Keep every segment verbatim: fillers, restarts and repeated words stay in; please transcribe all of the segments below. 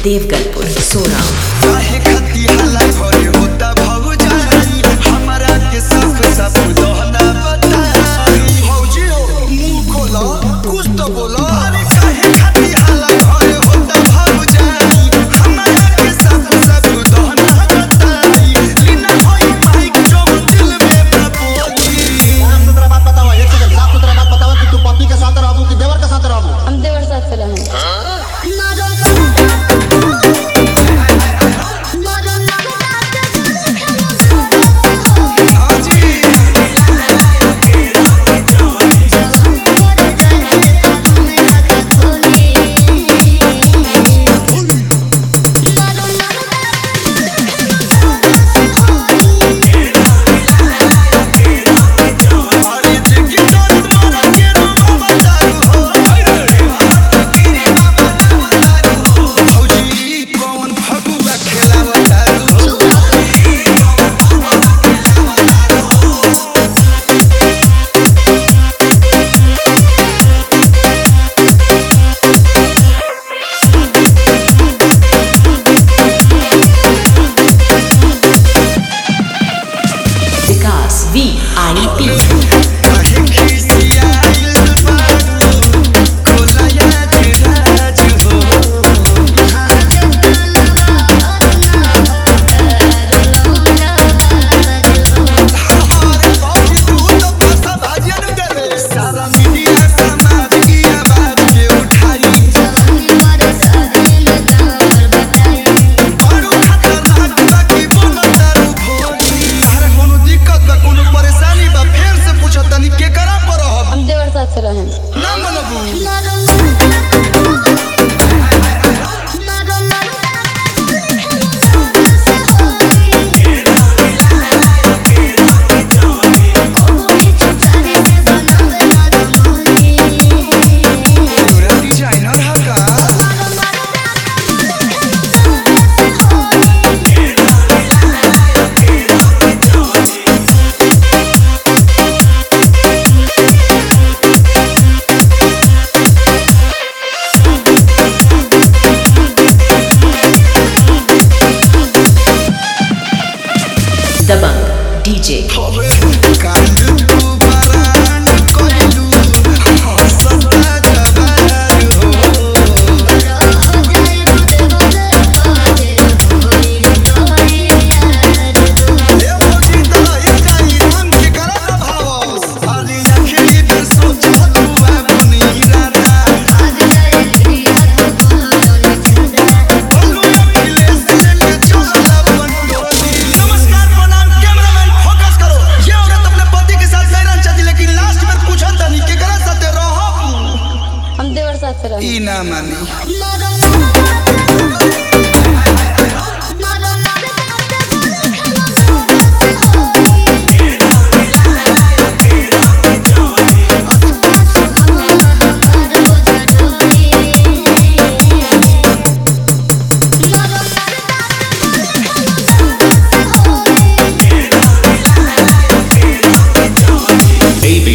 देवगलपुर सोराव। काहे खती हल्ला घरे होता भौजाई, हमरा के सब सब दोहना बताई। भौजी हो मुंह खोलो, कुछ तो बोलो। अरे काहे खती हल्ला घरे होता भौजाई, हमरा के सब सब दोहना बताई। लीना होई माइक जो दिल में बपोली। साफ सुथरा बात बताओ, एक सेकंड साफ सुथरा बात बताओ कि तू पति के साथ रहबू कि देवर के साथ रहबू? हम देवर साथ चले हैं। V I P चले हैं। दबंग डीजे ई ना मानी।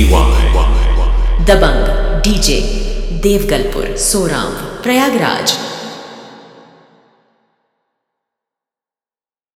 दबंग डीजे देवगलपुर सोराव प्रयागराज।